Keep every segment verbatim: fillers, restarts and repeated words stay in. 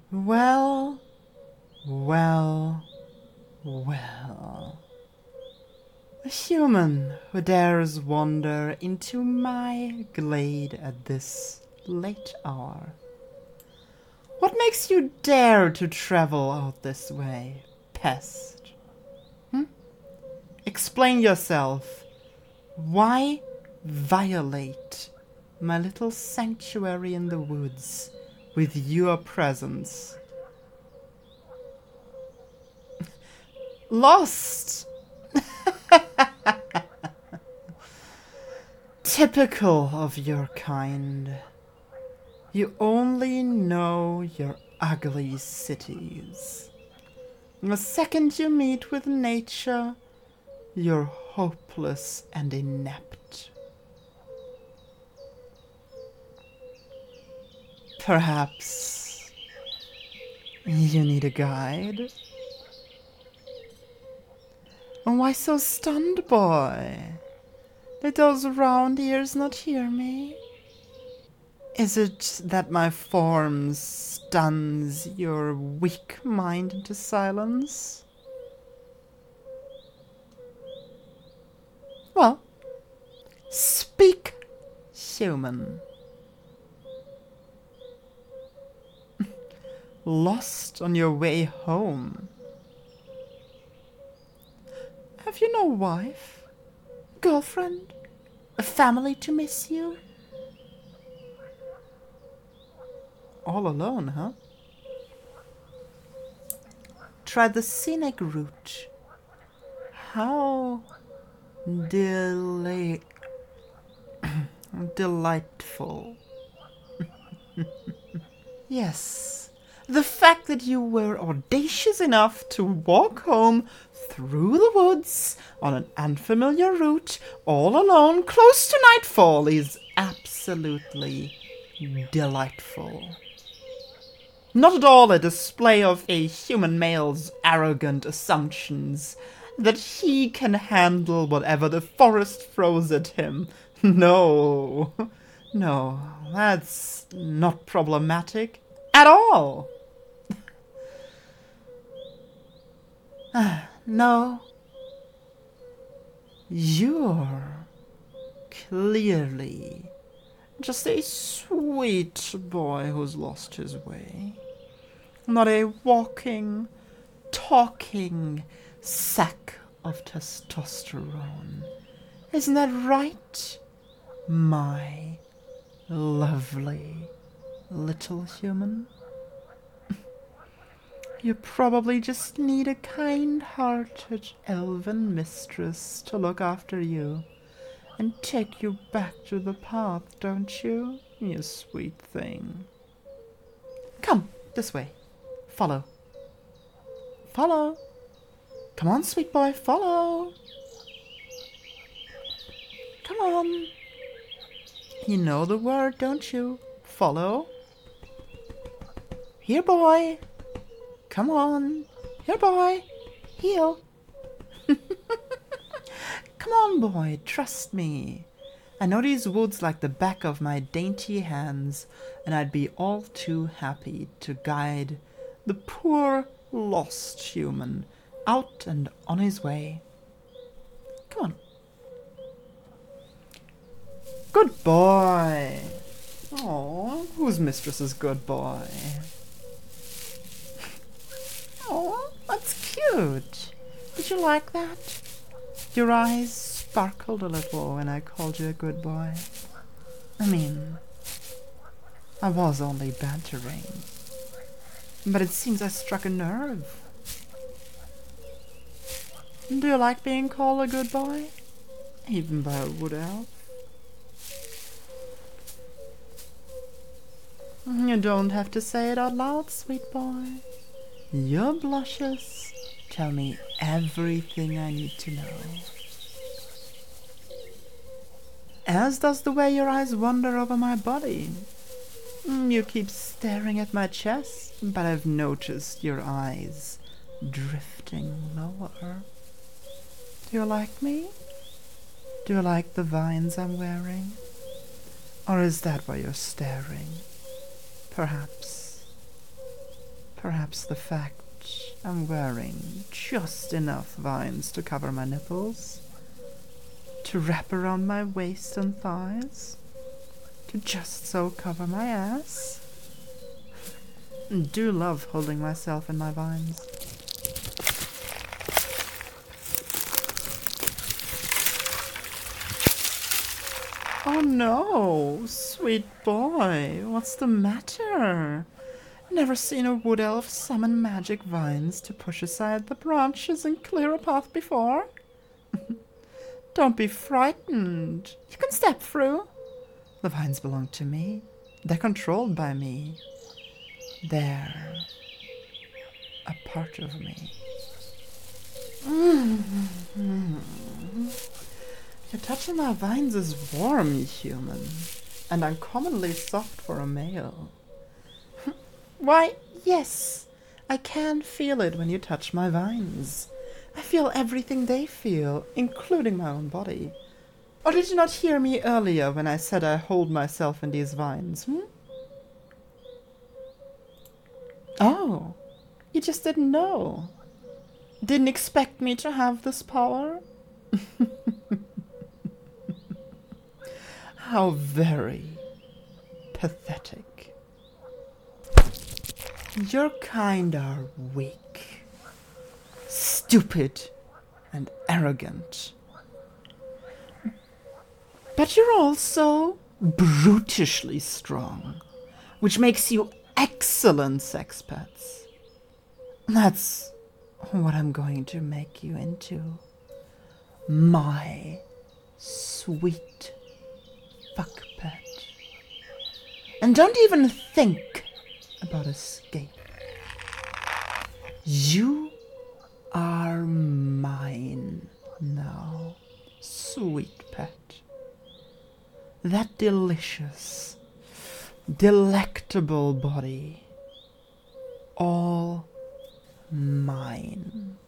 Well, well, well. A human who dares wander into my glade at this late hour. What makes you dare to travel out this way, pest? Hmm? Explain yourself. Why violate my little sanctuary in the woods with your presence? Lost! Typical of your kind. You only know your ugly cities. The second you meet with nature, you're hopeless and inept. Perhaps you need a guide? Why so stunned, boy? Did those round ears not hear me? Is it that my form stuns your weak mind into silence? Well, speak, human. Lost on your way home? Have you no wife? Girlfriend? A family to miss you? All alone, huh? Try the scenic route. How deli- delightful. Yes, the fact that you were audacious enough to walk home through the woods on an unfamiliar route, all alone, close to nightfall, is absolutely delightful. Not at all a display of a human male's arrogant assumptions that he can handle whatever the forest throws at him. No, no, that's not problematic at all. No, you're clearly just a sweet boy who's lost his way. Not a walking, talking sack of testosterone. Isn't that right, my lovely little human? You probably just need a kind-hearted elven mistress to look after you and take you back to the path, don't you, you sweet thing? Come, this way. Follow. Follow. Come on, sweet boy, follow. Come on. You know the word, don't you? Follow. Here, boy. Come on. Here, boy. Heel. Come on, boy. Trust me. I know these woods like the back of my dainty hands, and I'd be all too happy to guide the poor lost human out and on his way. Come on. Good boy. Oh, whose mistress is good boy? Oh, that's cute. Did you like that? Your eyes sparkled a little when I called you a good boy. I mean, I was only bantering. But it seems I struck a nerve. Do you like being called a good boy? Even by a wood elf? You don't have to say it out loud, sweet boy. Your blushes tell me everything I need to know. As does the way your eyes wander over my body. You keep staring at my chest, but I've noticed your eyes drifting lower. Do you like me? Do you like the vines I'm wearing? Or is that why you're staring? Perhaps. Perhaps the fact I'm wearing just enough vines to cover my nipples, to wrap around my waist and thighs, to just so cover my ass. I do love holding myself in my vines. Oh no, sweet boy, what's the matter? Never seen a wood elf summon magic vines to push aside the branches and clear a path before? Don't be frightened. You can step through. The vines belong to me. They're controlled by me. They're a part of me. Your touch on my vines is warm, human, and uncommonly soft for a male. Why, yes, I can feel it when you touch my vines. I feel everything they feel, including my own body. Or did you not hear me earlier when I said I hold myself in these vines, hmm? Oh, you just didn't know. Didn't expect me to have this power? How very pathetic. Your kind are weak, stupid, and arrogant. But you're also brutishly strong, which makes you excellent sex pets. That's what I'm going to make you into. My sweet fuck pet. And don't even think about escape. You are mine now, sweet pet. That delicious, delectable body, all mine.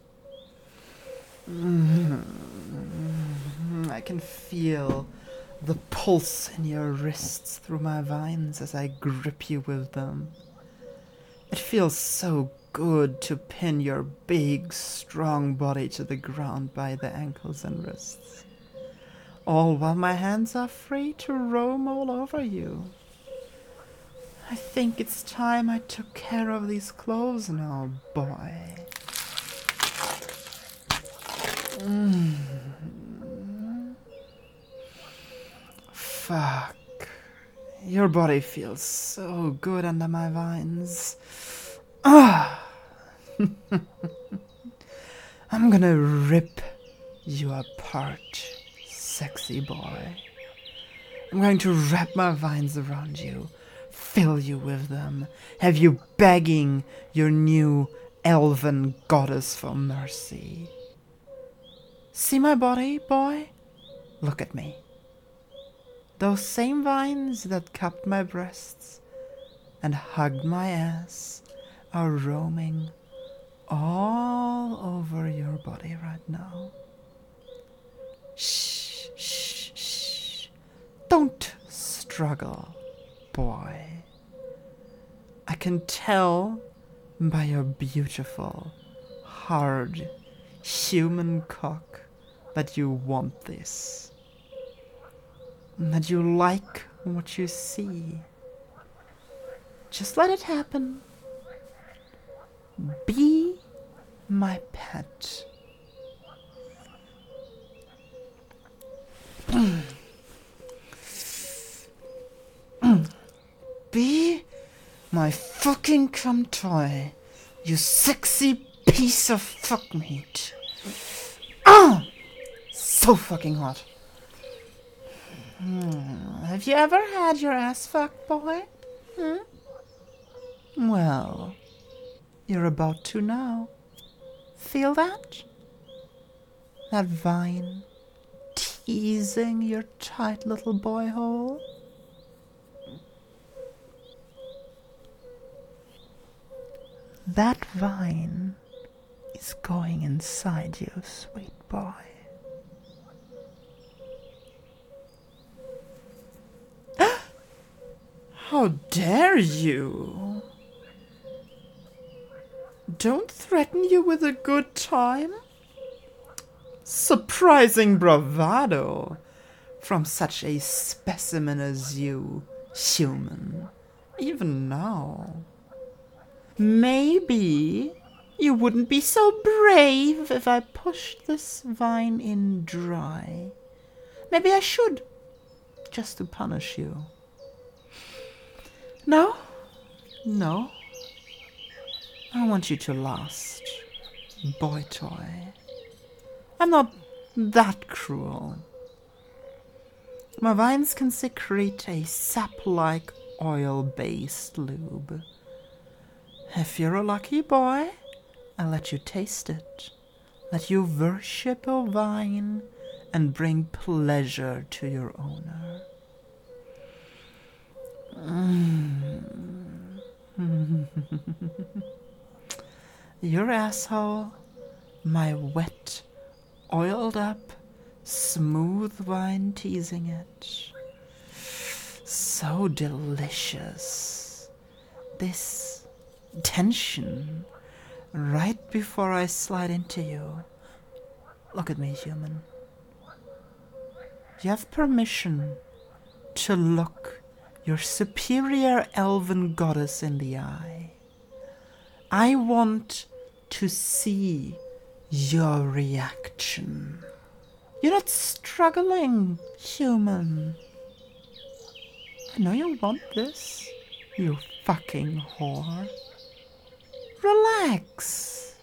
Mm-hmm. I can feel the pulse in your wrists through my vines as I grip you with them. It feels so good to pin your big, strong body to the ground by the ankles and wrists, all while my hands are free to roam all over you. I think it's time I took care of these clothes now, boy. Mm. Fuck. Your body feels so good under my vines. Ah! I'm gonna rip you apart, sexy boy. I'm going to wrap my vines around you, fill you with them, have you begging your new elven goddess for mercy. See my body, boy? Look at me. Those same vines that cupped my breasts and hugged my ass are roaming all over your body right now. Shh, shh, shh. Don't struggle, boy. I can tell by your beautiful, hard, human cock that you want this. That you like what you see. Just let it happen. Be my pet. Be my fucking cum toy, you sexy piece of fuck meat. Ah! So fucking hot. Hmm. Have you ever had your ass fucked, boy? Hmm? Well, you're about to now. Feel that? That vine teasing your tight little boy hole? That vine is going inside you, sweet boy. How dare you? don't threaten you with a good time? Surprising bravado from such a specimen as you, human, even now. Maybe you wouldn't be so brave if I pushed this vine in dry. Maybe I should, just to punish you. No, no. I want you to last, boy toy. I'm not that cruel. My vines can secrete a sap-like oil-based lube. If you're a lucky boy, I'll let you taste it. Let you worship a vine and bring pleasure to your owner. Mm. Your asshole, my wet, oiled up, smooth vine teasing it. So delicious. This tension right before I slide into you. Look at me, human. You have permission to look your superior elven goddess in the eye. I want to see your reaction. You're not struggling, human. I know you want this, you fucking whore. Relax.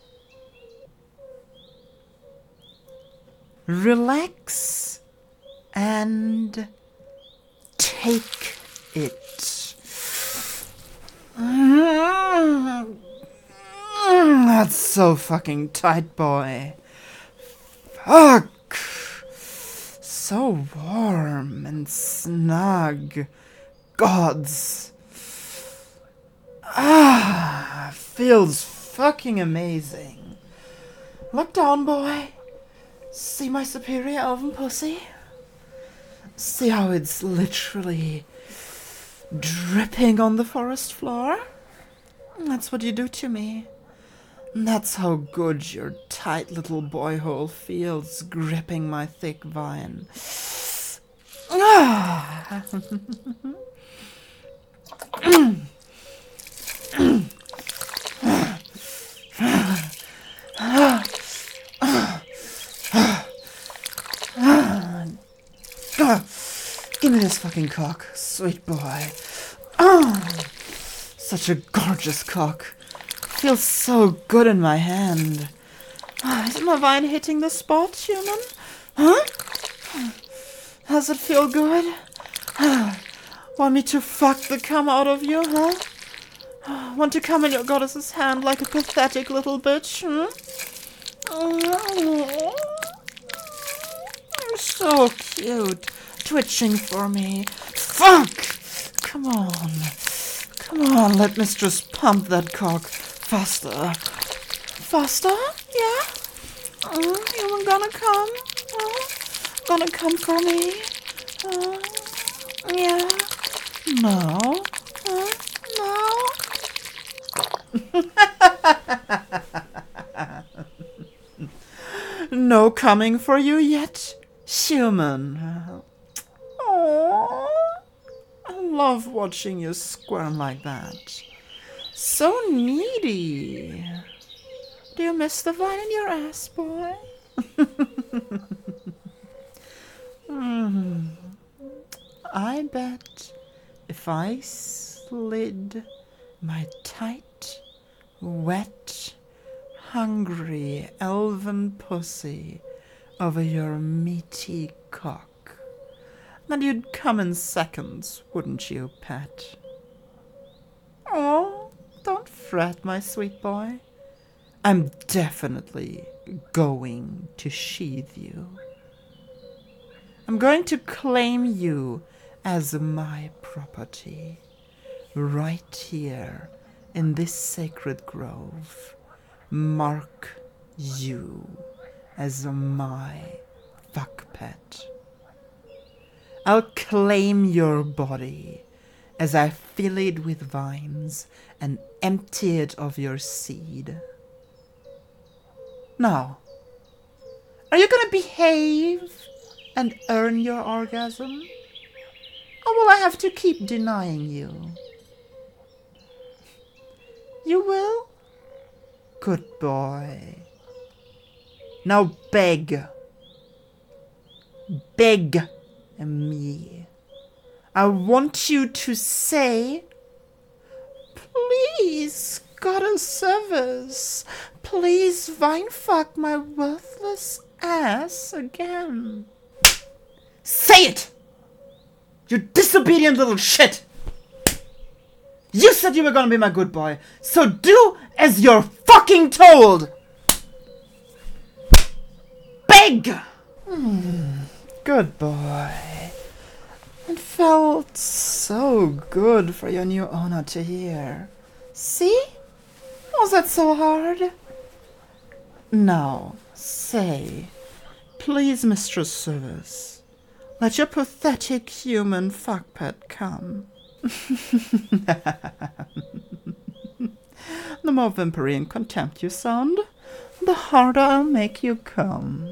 Relax and take it. That's so fucking tight, boy. Fuck. So warm and snug. Gods. Ah, feels fucking amazing. Look down, boy. See my superior elven pussy? See how it's literally dripping on the forest floor? That's what you do to me. That's how good your tight little boy hole feels gripping my thick vine. Ah. Give me this fucking cock, sweet boy. Oh, such a gorgeous cock. Feels so good in my hand. Oh, is my vine hitting the spot, human? Huh? Does it feel good? Want me to fuck the cum out of you, huh? Want to come in your goddess's hand like a pathetic little bitch, hmm? Oh, you're so cute. Twitching for me. Fuck! Come on. Come on, let Mistress pump that cock. Faster. Faster? Yeah? Uh, you gonna come? Uh, gonna come for me? Uh, yeah? No? Uh, no? No coming for you yet, human? Aww. I love watching you squirm like that. So needy. Do you miss the vine in your ass, boy? mm. I bet if I slid my tight, wet, hungry elven pussy over your meaty cock, then you'd come in seconds, wouldn't you, pet? Oh, don't fret, my sweet boy. I'm definitely going to sheathe you. I'm going to claim you as my property, right here in this sacred grove. Mark you as my fuck pet. I'll claim your body as I fill it with vines and empty it of your seed. Now, are you gonna behave and earn your orgasm? Or will I have to keep denying you? You will? Good boy. Now beg. Beg me. I want you to say, please, goddess service, please vine fuck my worthless ass again. Say it! You disobedient little shit! You said you were gonna be my good boy, so do as you're fucking told! Beg! Hmm, good boy. It felt so good for your new owner to hear. See? Was that so hard? Now, say, please, Mistress Service, let your pathetic human fuck pet come. The more whimpery and contempt you sound, the harder I'll make you come.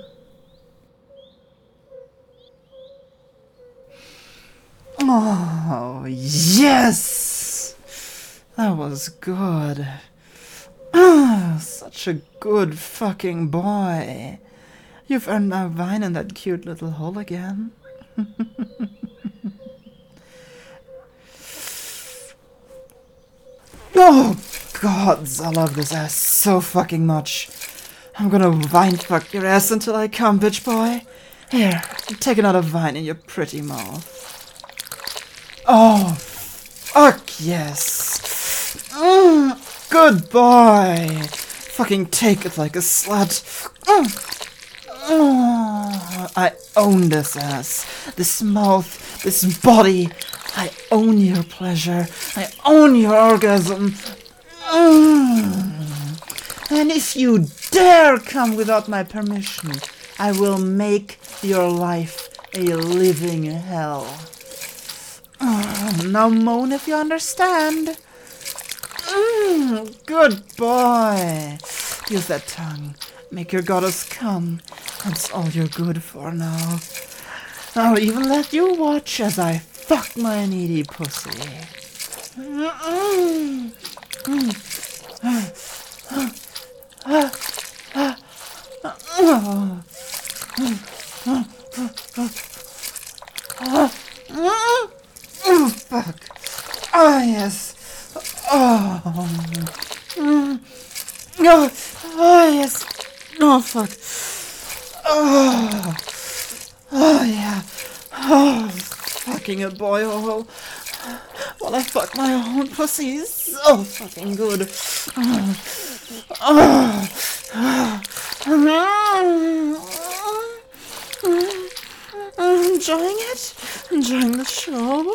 Oh, yes! That was good. Ah, such a good fucking boy. You've earned my vine in that cute little hole again. Oh, gods, I love this ass so fucking much. I'm gonna vine fuck your ass until I come, bitch boy. Here, take another vine in your pretty mouth. Oh, fuck yes. Mm, good boy. Fucking take it like a slut. Mm. Oh, I own this ass, this mouth, this body. I own your pleasure. I own your orgasm. Mm. And if you dare come without my permission, I will make your life a living hell. Oh, now moan if you understand. Mm, good boy. Use that tongue. Make your goddess come. That's all you're good for now. I'll even let you watch as I fuck my needy pussy. Mm-mm. Oh, fuck. Oh, yes. Oh. Mm. Oh, oh, yes. Oh, fuck. Oh. Oh, yeah. Oh, fucking a boy hole. While I fuck my own pussy is so fucking good. Oh. Oh. Oh. Enjoying it? Enjoying the show?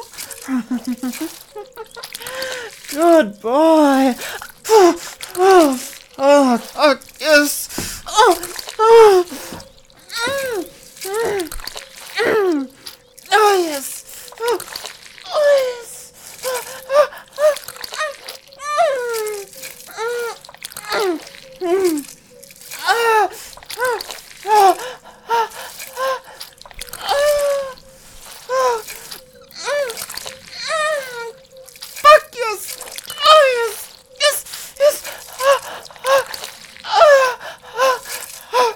Good boy. Oh, oh, oh, oh yes. Oh, oh. Mm, mm, mm. Oh, yes. Oh, oh yes. Oh, oh, oh, mm, mm, mm, mm. Ah, ah, ah, ah, ah. Oh, mm, mm. Fuck yes! Oh yes! Yes! Yes! Ah, ah, ah, ah, ah.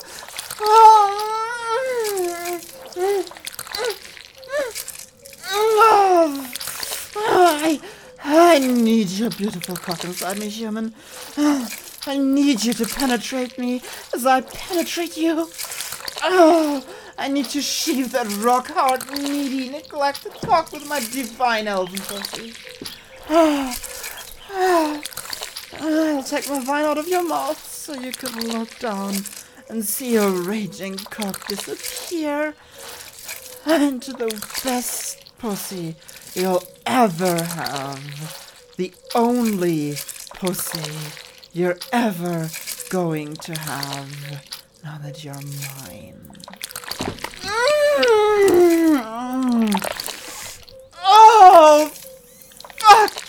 Oh, mm, mm, mm, mm. Oh, I, I need your beautiful cock inside me, human. I need you to penetrate me as I penetrate you. Oh, I need to sheathe that rock-hard, needy, neglected cock with my divine elven pussy. Oh, oh, I'll take my vine out of your mouth so you can look down and see your raging cock disappear into the best pussy you'll ever have. The only pussy you're ever going to have now that you're mine. Mm. Oh, fuck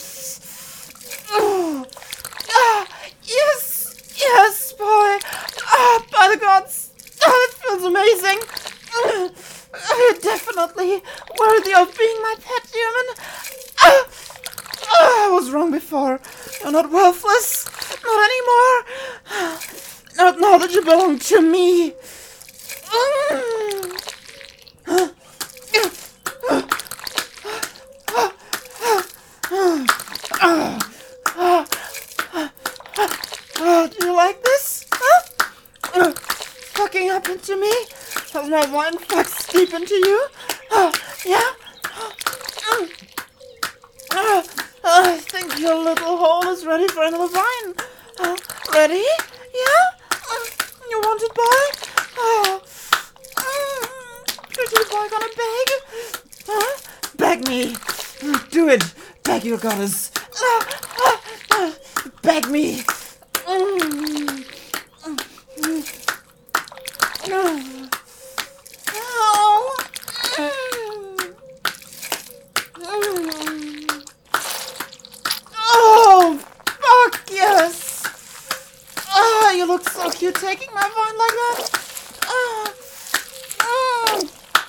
yes. Oh, ah, yes, yes, boy. this! Not anymore! Not now that you belong to me! Do you like this? Huh? Fucking up into me? Has my wine fucked deep into you? Yeah? I think your little hole is ready for another vine. Uh, ready? Yeah? Uh, you want it, boy? Oh. Mm. Pretty boy gonna beg? Huh? Beg me. Do it. Beg your goddess. Uh, uh, uh, beg me. Mm. Mm. Oh. Oh, fuck yes! Oh, you look so cute taking my vine like that. Oh. Oh.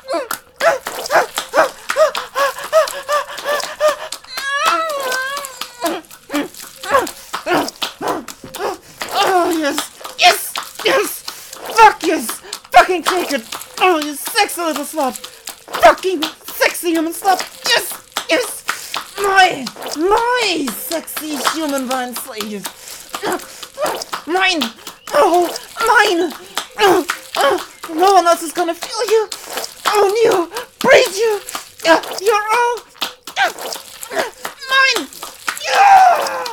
Oh, yes, yes, yes! Fuck yes! Fucking take it! Oh, you sexy little slut! Fucking sexy human slut! Yes, yes! My, my sexy human vine slave! Mine! Oh, mine! Oh, oh, no one else is gonna feel you! Own you! Breathe you! Uh, you're all... Uh, mine! Yeah!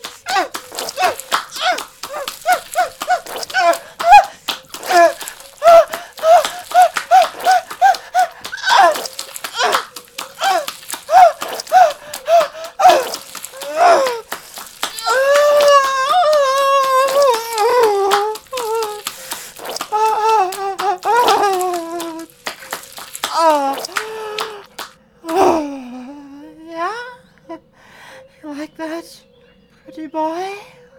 Like that, pretty boy?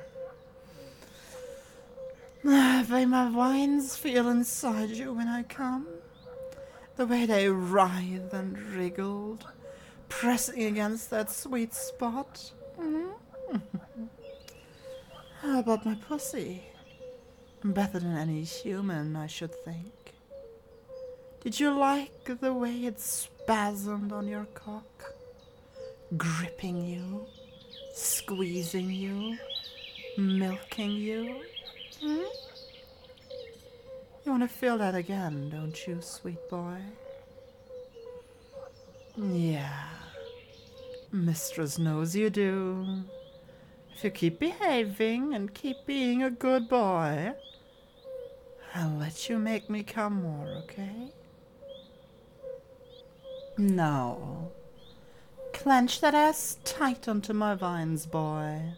The way my vines feel inside you when I come. The way they writhe and wriggled, pressing against that sweet spot. Mm-hmm. How about my pussy? Better than any human, I should think. Did you like the way it spasmed on your cock? Gripping you, squeezing you, milking you. Hmm? You want to feel that again, don't you, sweet boy? Yeah. Mistress knows you do. If you keep behaving and keep being a good boy, I'll let you make me come more, okay? Now, clench that ass tight onto my vines, boy.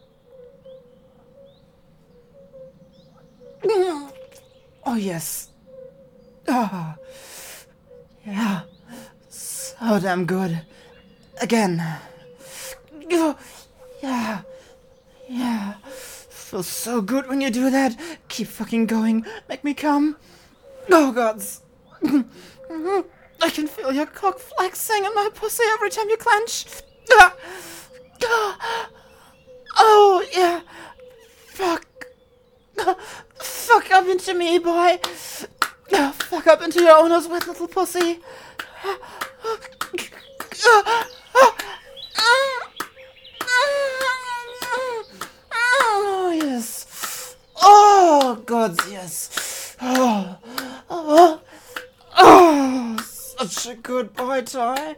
Oh, yes. Ah, yeah. So damn good. Again. Yeah. Yeah. Feels so good when you do that. Keep fucking going. Make me come. Oh, gods. I can feel your cock flexing in my pussy every time you clench. Oh, yeah. Fuck. Fuck up into me, boy. Fuck up into your owner's wet little pussy. Oh, yes. Oh, God, yes. Oh, oh, oh, such a good boy, Ty.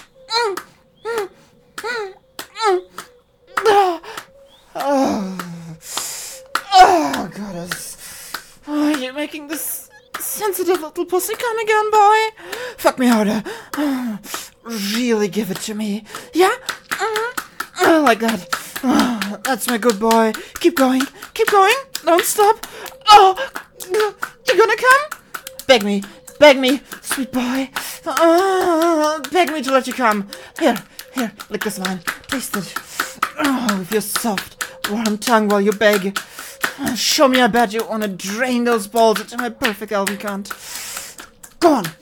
Oh, oh, goddess. Oh, you're making this sensitive little pussy come again, boy. Fuck me harder. Oh, really give it to me. Yeah? Oh, like that. Oh, that's my good boy. Keep going. Keep going. Don't stop. Oh, you're gonna come? Beg me. Beg me, sweet boy. Oh, beg me to let you come. Here, here, lick this line. Taste it. Oh, with your soft, warm tongue while you beg. Show me, I bet you want to drain those balls into my perfect elven cunt. Go on.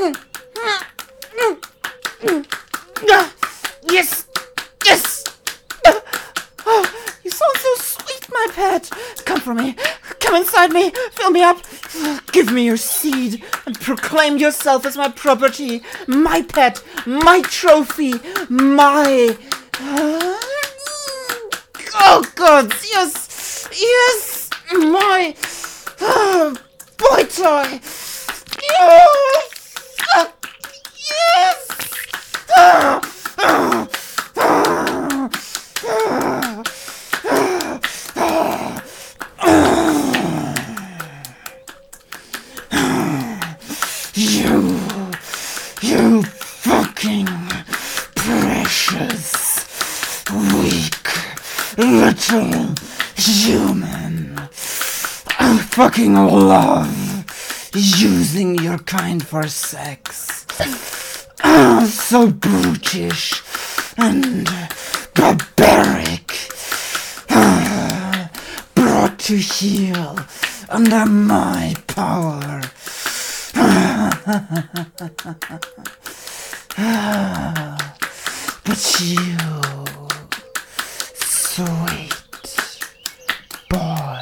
Yes! Yes! pet, come for me. Come inside me. Fill me up. Give me your seed and proclaim yourself as my property, my pet, my trophy, my... Oh, God, yes, yes, my uh, boy toy. Yes, uh, yes. Uh, uh, uh, You, you fucking precious, weak, little human. I fucking love using your kind for sex. Ah, so brutish and barbaric. Ah, brought to heel under my power. But you, sweet boy,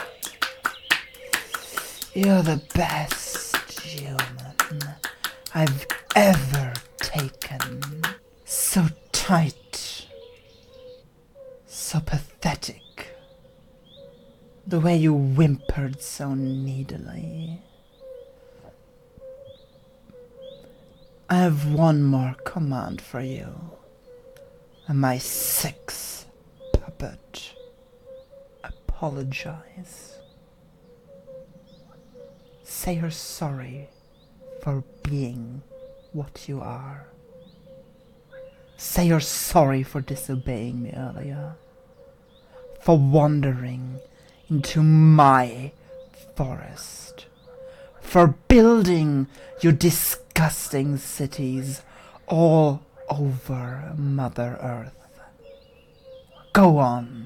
you're the best human I've ever taken. So tight, so pathetic, the way you whimpered so needily. I have one more command for you, and my sixth puppet. Apologize. Say you're sorry for being what you are. Say you're sorry for disobeying me earlier, for wandering into my forest, for building your disgusting cities all over Mother Earth. Go on.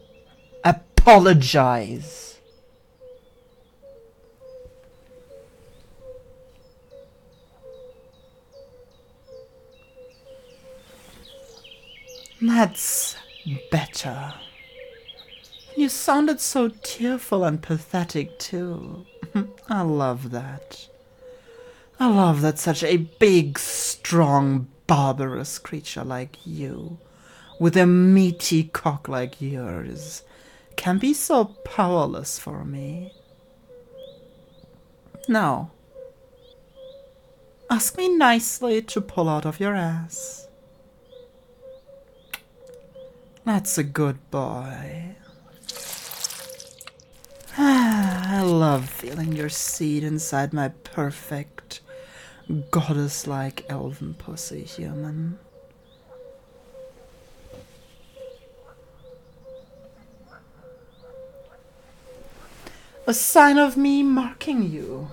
Apologize. That's better. You sounded so tearful and pathetic too. I love that. I love that such a big, strong, barbarous creature like you, with a meaty cock like yours, can be so powerless for me. Now, ask me nicely to pull out of your ass. That's a good boy. I love feeling your seed inside my perfect, goddess-like elven pussy, human. A sign of me marking you,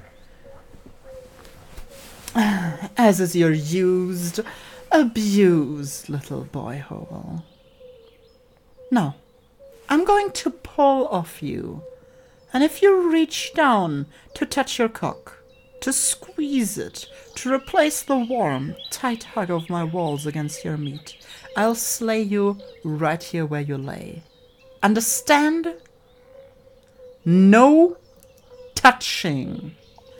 as is your used, abused little boy hole. Now, I'm going to pull off you, and if you reach down to touch your cock, to squeeze it, to replace the warm, tight hug of my walls against your meat, I'll slay you right here where you lay. Understand? No touching.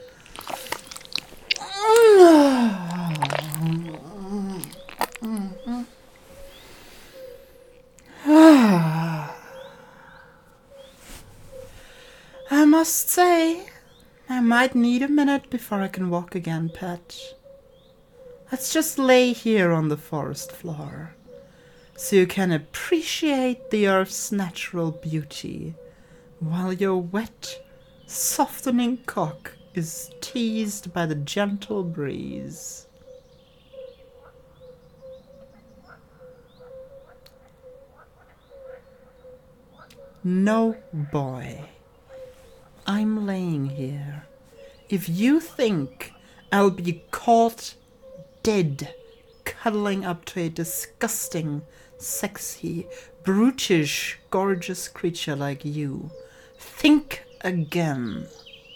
I must say, I might need a minute before I can walk again, pet. Let's just lay here on the forest floor, so you can appreciate the earth's natural beauty, while your wet, softening cock is teased by the gentle breeze. No, boy. I'm laying here. If you think I'll be caught dead, cuddling up to a disgusting, sexy, brutish, gorgeous creature like you, think again.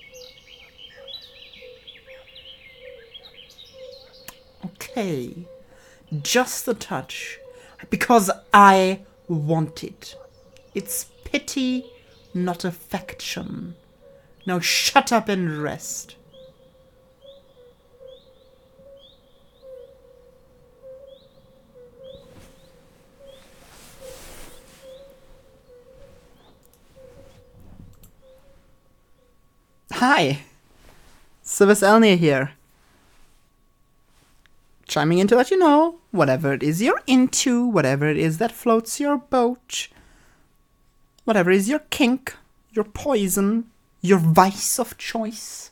Okay, just a touch, because I want it. It's pity, not affection. Now shut up and rest. Hi, Civis Elnir here. Chiming in to let you know, whatever it is you're into, whatever it is that floats your boat, whatever is your kink, your poison, your vice of choice,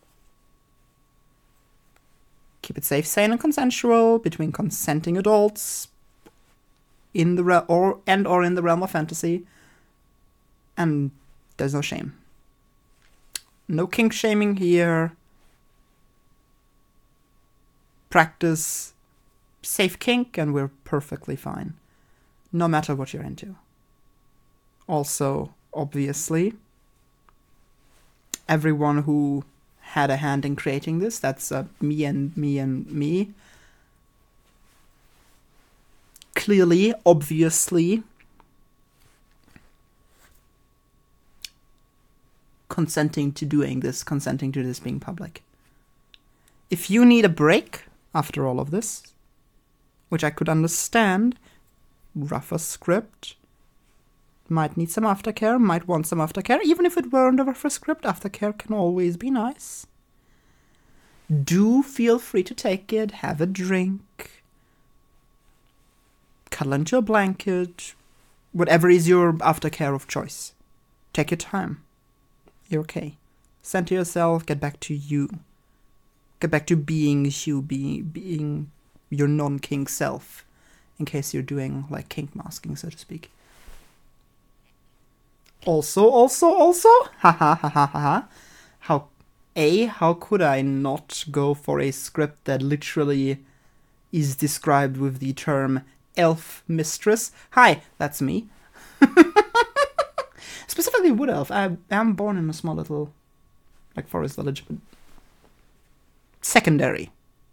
keep it safe, sane, and consensual between consenting adults in the re- or and or in the realm of fantasy, and there's no shame. No kink shaming here. Practice safe kink and we're perfectly fine. No matter what you're into. Also, obviously, everyone who had a hand in creating this, that's uh, me and me and me. Clearly, obviously, consenting to doing this, consenting to this being public. If you need a break after all of this, which I could understand, rougher script, might need some aftercare, might want some aftercare, even if it weren't a rougher script, aftercare can always be nice. Do feel free to take it, have a drink, cuddle into a blanket, whatever is your aftercare of choice. Take your time. You're okay. Center yourself, get back to you. Get back to being you, being, being your non-kink self, in case you're doing, like, kink masking, so to speak. Also, also, also, ha ha ha ha ha, how, A, how could I not go for a script that literally is described with the term elf mistress? Hi, that's me. Specifically wood elf. I am born in a small little, like, forest village, but secondary.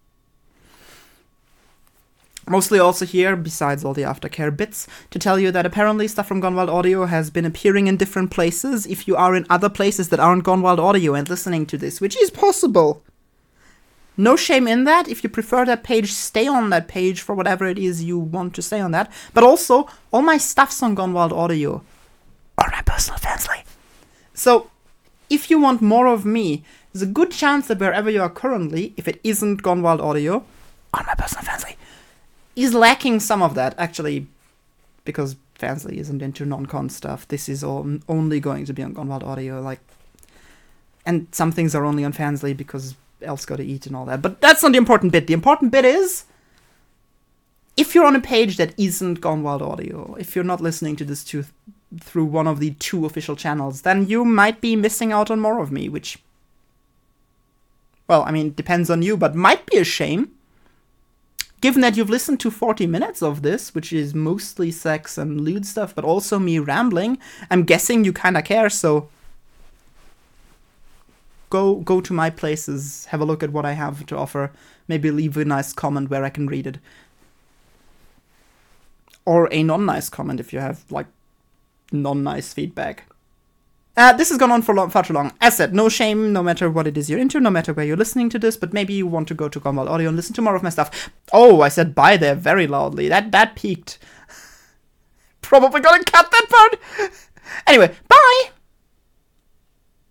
Mostly also here, besides all the aftercare bits, to tell you that apparently stuff from Gone Wild Audio has been appearing in different places if you are in other places that aren't Gone Wild Audio and listening to this, which is possible. No shame in that. If you prefer that page, stay on that page for whatever it is you want to stay on that. But also, all my stuff's on Gone Wild Audio. Or my personal Fansly. So, if you want more of me, there's a good chance that wherever you are currently, if it isn't Gone Wild Audio, on my personal Fansly, is lacking some of that, actually, because Fansly isn't into non-con stuff. This is all only going to be on Gone Wild Audio, like, and some things are only on Fansly because elves gotta eat and all that. But that's not the important bit. The important bit is, if you're on a page that isn't Gone Wild Audio, if you're not listening to this to through one of the two official channels, then you might be missing out on more of me, which, well, I mean, depends on you, but might be a shame. Given that you've listened to forty minutes of this, which is mostly sex and lewd stuff, but also me rambling, I'm guessing you kinda care, so go go to my places, have a look at what I have to offer, maybe leave a nice comment where I can read it. Or a non-nice comment if you have, like, non-nice feedback. Uh, this has gone on for long, far too long. As said, no shame, no matter what it is you're into, no matter where you're listening to this, but maybe you want to go to Gone Wild Audio and listen to more of my stuff. Oh, I said bye there very loudly. That that peaked. Probably gonna cut that part. Anyway, bye.